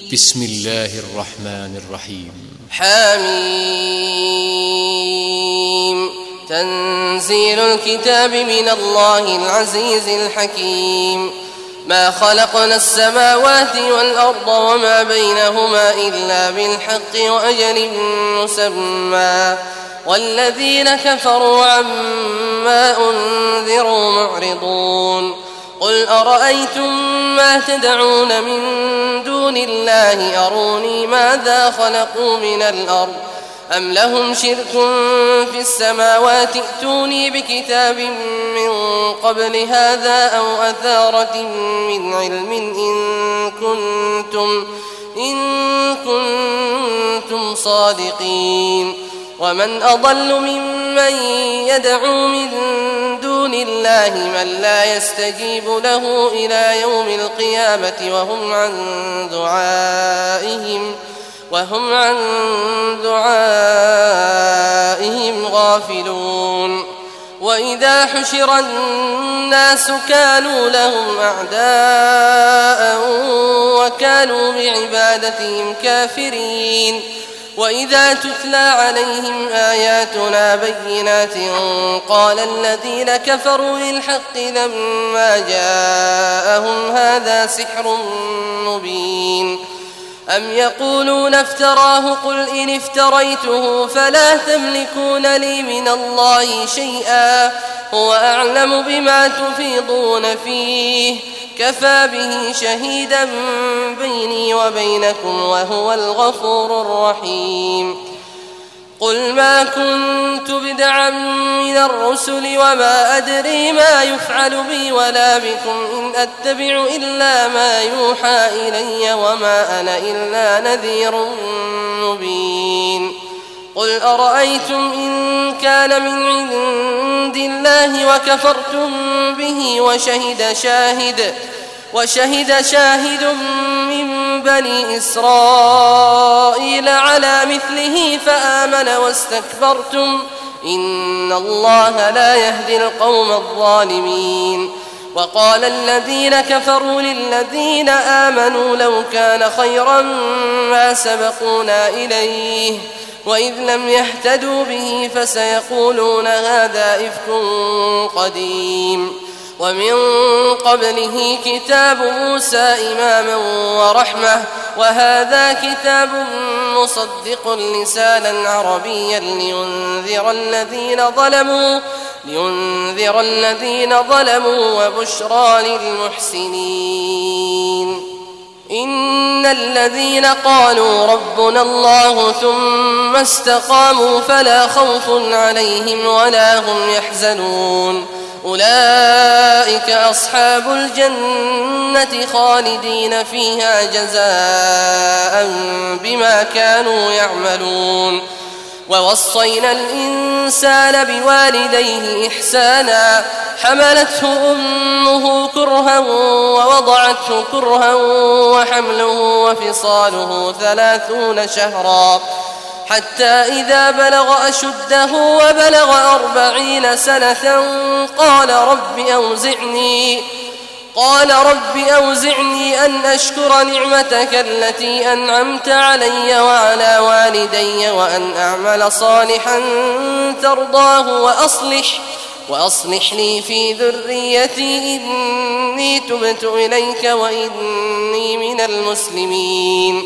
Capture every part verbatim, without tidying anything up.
بسم الله الرحمن الرحيم. حميم. تنزيل الكتاب من الله العزيز الحكيم. ما خلقنا السماوات والأرض وما بينهما إلا بالحق وأجل مسمى والذين كفروا عما أنذروا معرضون. قل أرأيتم ما تدعون من دون الله أروني ماذا خلقوا من الأرض أم لهم شرك في السماوات ائتوني بكتاب من قبل هذا أو أثارة من علم إن كنتم, إن كنتم صادقين. ومن أضل ممن يدعو من دون الله من لا يستجيب له إلى يوم القيامة وهم عن دعائهم وهم عن دعائهم غافلون. وإذا حشر الناس كانوا لهم أعداء وكانوا بعبادتهم كافرين. وإذا تتلى عليهم آياتنا بينات قال الذين كفروا للحق لما جاءهم هذا سحر مبين. أم يقولون افتراه قل إن افتريته فلا تملكون لي من الله شيئا هو أعلم بما تفيضون فيه كفى به شهيدا بيني وبينكم وهو الغفور الرحيم. قل ما كنت بدعا من الرسل وما أدري ما يفعل بي ولا بكم إن أتبع إلا ما يوحى إلي وما أنا إلا نذير مبين. قل أرأيتم إن كان من عند الله وكفرتم به وشهد شاهد وشهد شاهد من بني إسرائيل على مثله فآمن واستكبرتم إن الله لا يهدي القوم الظالمين. وقال الذين كفروا للذين آمنوا لو كان خيرا ما سبقونا إليه وإذ لم يهتدوا به فسيقولون هذا إفك قديم. ومن قبله كتاب موسى إماما ورحمة وهذا كتاب مصدق لسانا عربيا لينذر الذين ظلموا لينذر الذين ظلموا وبشرى للمحسنين. إن الذين قالوا ربنا الله ثم استقاموا فلا خوف عليهم ولا هم يحزنون أولئك أصحاب الجنة خالدين فيها جزاء بما كانوا يعملون. ووصينا الإنسان بوالديه إحسانا حملته أمه كرها ووضعته كرها وحمله وفصاله ثلاثون شهرا حتى إذا بلغ أشده وبلغ أربعين سنة قال رب أوزعني قال رب أوزعني أن أشكر نعمتك التي أنعمت علي وعلى والدي وأن أعمل صالحا ترضاه وأصلح وأصلح لي في ذريتي إني تبت إليك وإني من المسلمين.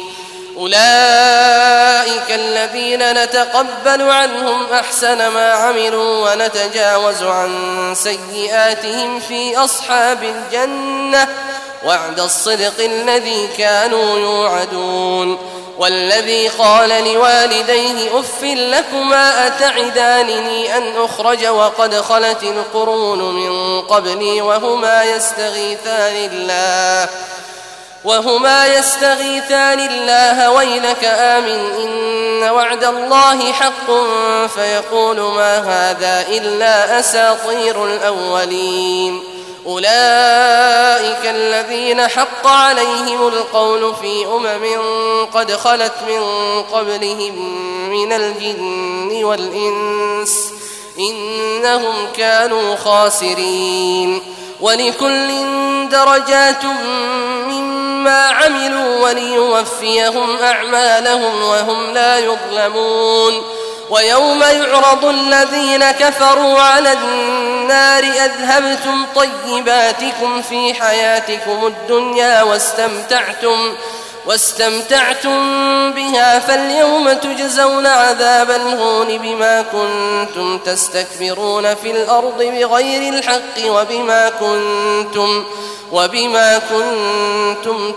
أولئك الذين نتقبل عنهم أحسن ما عملوا ونتجاوز عن سيئاتهم في أصحاب الجنة وعد الصدق الذي كانوا يوعدون. والذي قال لوالديه أف لكما أتعدانني أن أخرج وقد خلت القرون من قبلي وهما يستغيثان الله وهما يستغيثان الله ويلك آمن إن وعد الله حق فيقول ما هذا إلا أساطير الأولين. أولئك الذين حق عليهم القول في أمم قد خلت من قبلهم من الجن والإنس إنهم كانوا خاسرين. ولكل درجات مما عملوا وليوفيهم أعمالهم وهم لا يظلمون ويوم يعرض الذين كفروا على النار أذهبتم طيباتكم في حياتكم الدنيا واستمتعتم واستمتعتم بها فاليوم تجزون عذاب الهون بما كنتم تستكبرون في الأرض بغير الحق وبما كنتم وبما كنتم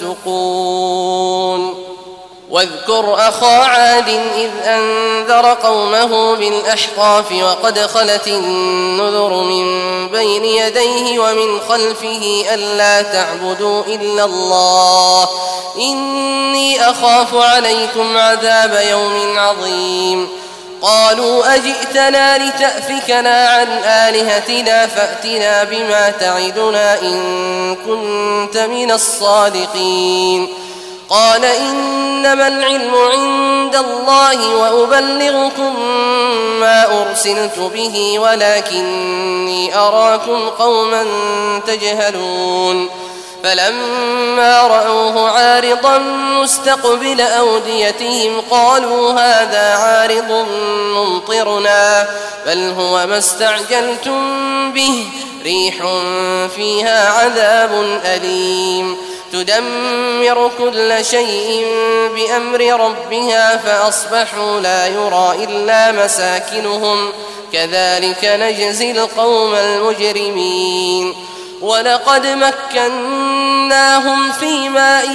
تفسقون واذكر أخا عاد إذ أنذر قومه بالأحقاف وقد خلت النذر من بين يديه ومن خلفه ألا تعبدوا إلا الله إني أخاف عليكم عذاب يوم عظيم قالوا أجئتنا لتأفكنا عن آلهتنا فأتنا بما تعدنا إن كنت من الصادقين قال إنما العلم عند الله وأبلغكم ما أرسلت به ولكني أراكم قوما تجهلون فلما رأوه عارضا مستقبل أوديتهم قالوا هذا عارض ممطرنا بل هو ما استعجلتم به ريح فيها عذاب أليم تدمر كل شيء بأمر ربها فأصبحوا لا يرى إلا مساكنهم كذلك نجزي القوم المجرمين ولقد مكناهم في ماء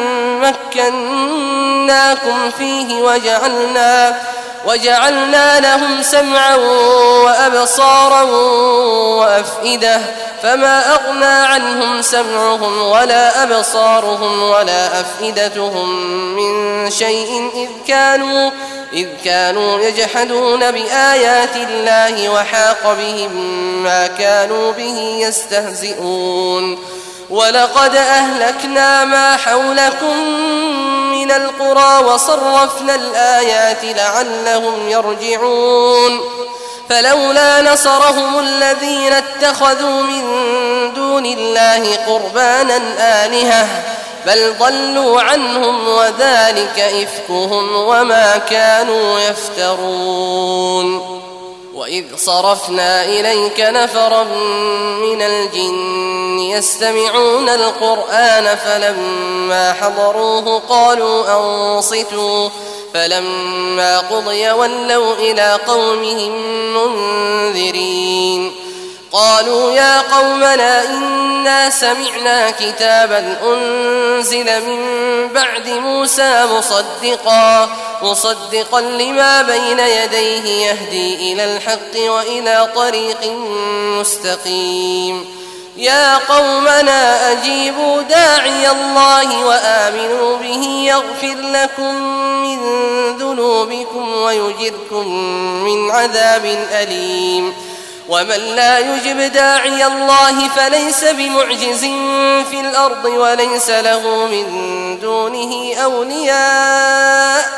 مكناكم فيه وجعلنا وجعلنا لهم سمعا وأبصارا وأفئدة فما أغنى عنهم سمعهم ولا أبصارهم ولا أفئدتهم من شيء إذ كانوا إذ كانوا يجحدون بآيات الله وحاق بهم ما كانوا به يستهزئون ولقد أهلكنا ما حولكم من القرى وصرفنا الآيات لعلهم يرجعون فلولا نصرهم الذين اتخذوا من دون الله قربانا آلهة بل ضلوا عنهم وذلك إفكهم وما كانوا يفترون وإذ صرفنا إليك نفرا من الجن يستمعون القرآن فلما حضروه قالوا أنصتوا فلما قضي ولوا إلى قومهم منذرين قالوا يا قومنا إنا سمعنا كتابا أنزل من بعد موسى مصدقا مصدقا لما بين يديه يهدي إلى الحق وإلى طريق مستقيم يا قومنا أجيبوا داعي الله وآمنوا به يغفر لكم من ذنوبكم ويجركم من عذاب أليم ومن لا يجب داعي الله فليس بمعجز في الأرض وليس له من دونه أولياء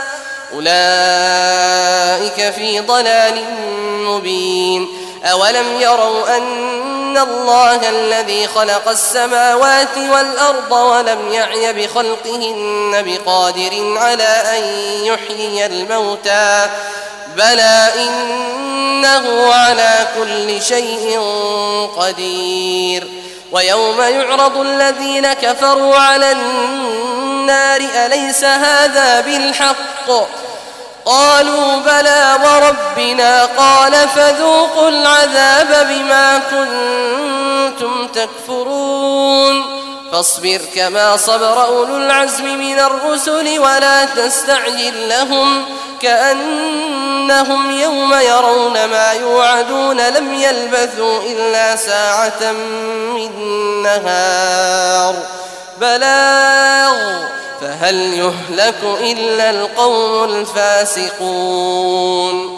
أولئك في ضلال مبين أولم يروا أن الله الذي خلق السماوات والأرض ولم يعي بخلقهن بقادر على أن يحيي الموتى بلى إنه على كل شيء قدير ويوم يعرض الذين كفروا على النار أليس هذا بالحق قالوا بلى وربنا قال فذوقوا العذاب بما كنتم تكفرون فاصبر كما صبر أولو العزم من الرسل ولا تستعجل لهم كأنهم يوم يرون ما يوعدون لم يلبثوا إلا ساعة من نهار بلاغ فهل يهلك إلا القوم الفاسقون